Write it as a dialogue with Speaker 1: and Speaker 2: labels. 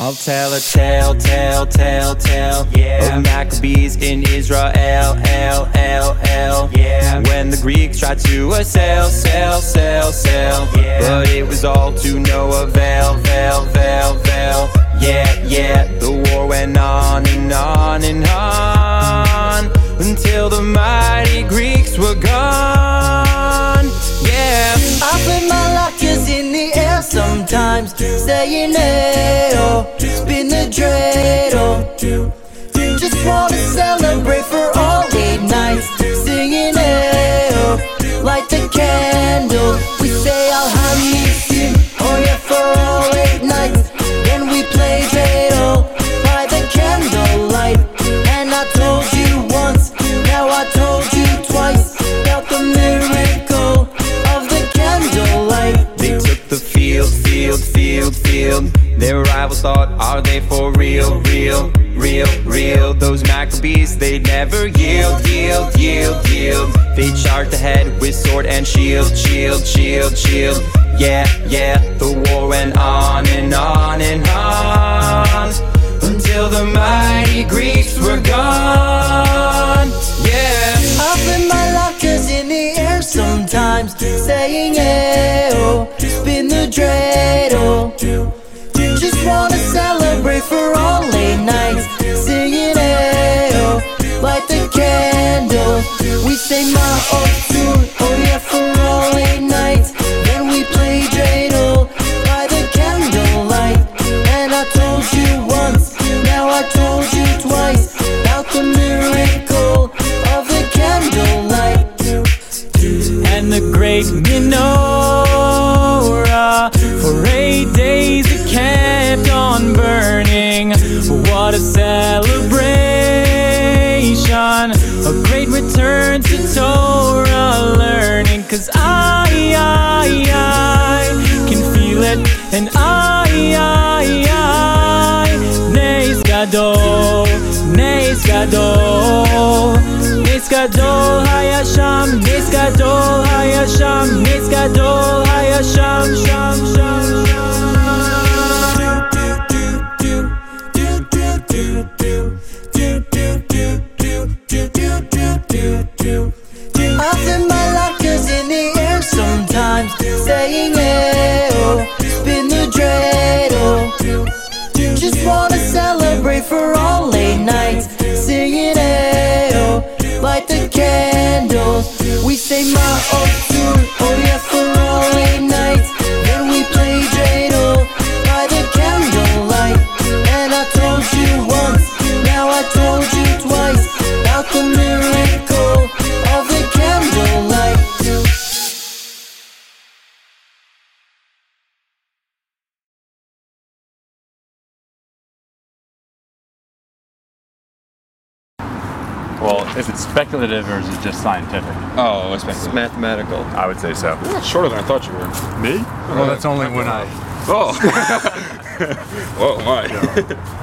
Speaker 1: I'll tell a tale, yeah, of Maccabees in Israel, yeah. When the Greeks tried to sail, yeah. But it was all to no avail, yeah. The war went on and on and on, until the mighty Greeks were gone, yeah.
Speaker 2: I put my lockers in the air sometimes, saying hey oh, spin the dreidel. Just wanna celebrate for all 8 nights, singing hey oh, light the candle. We say Alhamdulillah, oh yeah, for all 8 nights. Then we play dreidel by the candlelight. And I told you once, now I told you twice, about the miracle of the candlelight.
Speaker 1: They took the field. Their rivals thought, are they for real? Those Maccabees, they never yield. They charged ahead with sword and shield. Yeah, the war went on and on and on, until the mighty Greeks were gone, yeah.
Speaker 2: I put my lockers in the air sometimes, saying hey oh, spin the dreidel. Just wanna celebrate for all 8 nights, singing hey oh, light the candle. We say ma'ozu, oh yeah, for all 8 nights. Then we play dreidel by the candlelight. And I told you once, now I told you twice, about the miracle of the candlelight.
Speaker 3: And the great menorah, for 8 days it kept on burning. What a celebration, a great return to Torah learning. 'Cause I can feel it, and Nes Gadol, Nes Gadol, Nes Gadol Hayasham, Nes Gadol Hayasham, Nes Gadol Hayasham, sham.
Speaker 2: I put my lockers in the air sometimes, saying hey oh, spin the dreidel. Just wanna celebrate for all 8 nights, singing hey oh, light the candle. We say ma'ozu, oh yeah, for all 8 nights. Then we play dreidel by the candlelight. And I told you once, now I told you twice, about the miracle of the candlelight.
Speaker 4: Well, is it speculative or is it just scientific?
Speaker 5: Oh, it's mathematical.
Speaker 4: I would say so.
Speaker 5: You're shorter than I thought you were.
Speaker 4: Me?
Speaker 5: Well, that's only when I... Oh! Whoa, my.